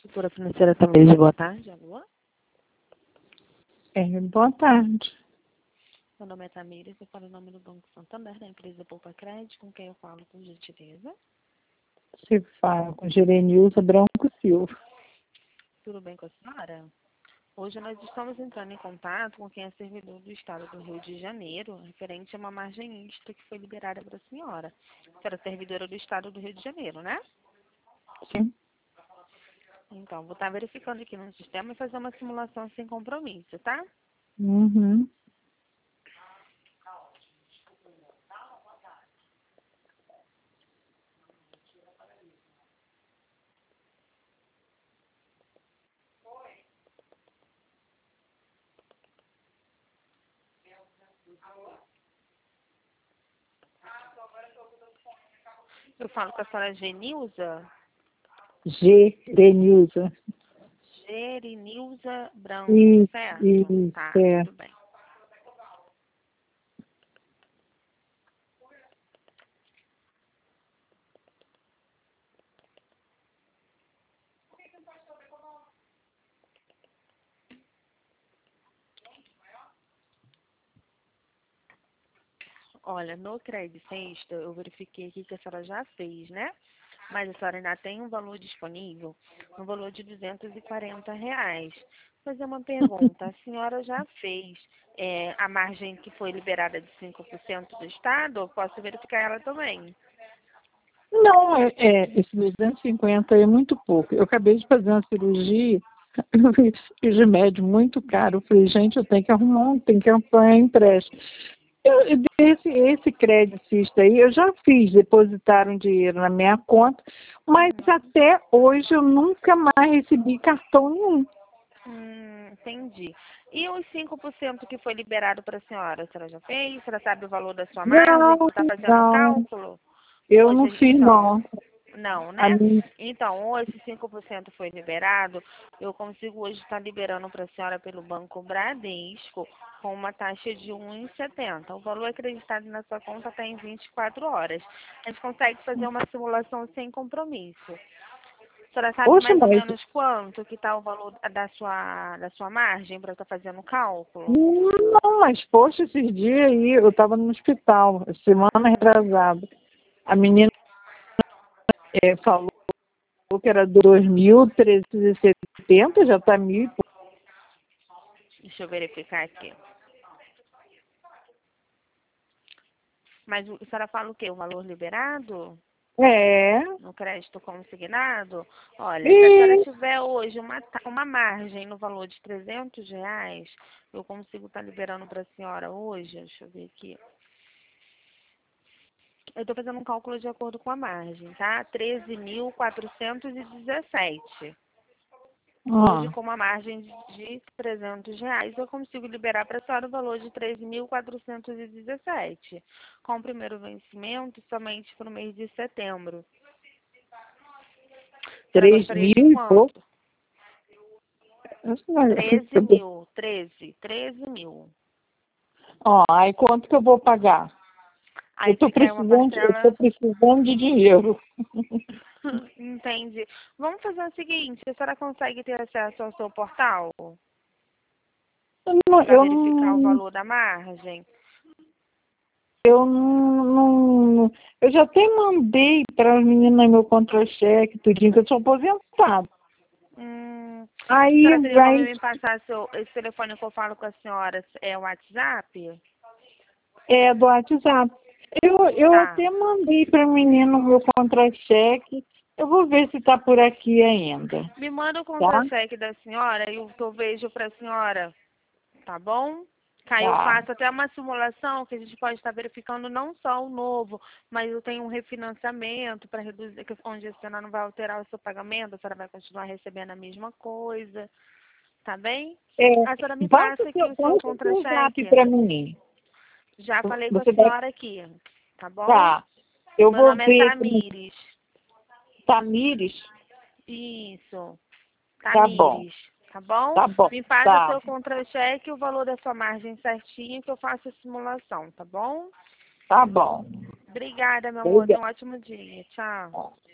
Consultora financeira também, boa tarde, alô? Boa tarde. Meu nome é Tamires, eu falo em nome do Banco Santander, da empresa Poupa Crédito, com quem eu falo com gentileza. Se fala com Gerenilza Branco Silva. Tudo bem com a senhora? Hoje nós estamos entrando em contato com quem é servidor do Estado do Rio de Janeiro, referente a uma margem extra que foi liberada para a senhora. A senhora é servidora do Estado do Rio de Janeiro, né? Sim. Então, vou estar verificando aqui no sistema e fazer uma simulação sem compromisso, tá? Uhum. Eu falo com a senhora Genilza? Gerenilza. Gerinilza Branco, Isso, certo? Tá, certo. tudo bem. Olha, no crédito sexta, eu verifiquei aqui que a senhora já fez, né? Mas a senhora ainda tem um valor disponível, um valor de R$ 240. Vou fazer uma pergunta. A senhora já fez a margem que foi liberada de 5% do Estado? Eu posso verificar ela também? Não, esse 250 é muito pouco. Eu acabei de fazer uma cirurgia, eu fiz remédio muito caro. Eu falei, gente, eu tenho que arrumar, tenho que apanhar empréstimo. Esse crédito aí, eu já fiz, depositaram dinheiro na minha conta, mas até hoje eu nunca mais recebi cartão nenhum. Entendi. E os 5% que foi liberado para a senhora já fez? A senhora sabe o valor da sua margem? Não, Está fazendo o não, cálculo? eu não Hoje, fiz, então, não. não, A né? minha, Então, ou esse 5% foi liberado, eu consigo hoje estar liberando para a senhora pelo Banco Bradesco com uma taxa de 1,70. O valor acreditado na sua conta está em 24 horas. A gente consegue fazer uma simulação sem compromisso. A senhora sabe Poxa, mais ou mas menos quanto que está o valor da sua margem para estar fazendo o cálculo? não, mas poxa, esses dias aí eu estava no hospital, semana retrasada. A menina falou que era 2.370, já está 1.000 e pouco. Deixa eu verificar aqui. Mas a senhora fala o quê? O valor liberado? É, No crédito consignado? Olha, se a senhora e tiver hoje uma margem no valor de R$ 300, eu consigo estar liberando para a senhora hoje, deixa eu ver aqui. Eu estou fazendo um cálculo de acordo com a margem, tá? 13.417. Hoje, ó, com uma margem de R$ 300, eu consigo liberar para a senhora o valor de 13.417, com o primeiro vencimento somente para o mês de setembro. A senhora 3 gostaria de mil e pouco. quanto? 13 Eu mil, 13 mil. Ó, aí quanto que eu vou pagar? Eu Aí estou se cai uma precisando parcela, de dinheiro. entende? Vamos fazer o seguinte, a senhora consegue ter acesso ao seu portal para Eu verificar o não, valor da margem? eu não, eu já até mandei para as meninas meu contra-cheque, tudinho, que eu sou aposentada. A Aí senhora teria como vai, me passar esse telefone que eu falo com a senhora? É o WhatsApp? do WhatsApp. Eu Tá. até mandei para a menina o meu contra-cheque. Eu vou ver se está por aqui ainda, Me manda o tá? contra-cheque da senhora e o que eu vejo para a senhora, tá bom? Que aí eu Tá. faço até uma simulação que a gente pode estar verificando não só o novo, mas eu tenho um refinanciamento para reduzir, onde a senhora não vai alterar o seu pagamento, a senhora vai continuar recebendo a mesma coisa, tá bem? A senhora me passa aqui o seu Passa o seu zap contra-cheque. para mim. Já falei com a Você vai, senhora aqui, tá bom? tá. Eu Meu vou nome é ver como Tamires. Tamires. Isso, Tá bom, Tamires, tá bom? tá bom, Me passa tá, seu contra-cheque e o valor da sua margem certinho que eu faço a simulação, tá bom? tá bom. Obrigada, meu amor. Tenha Obrigada. um ótimo dia. Tchau.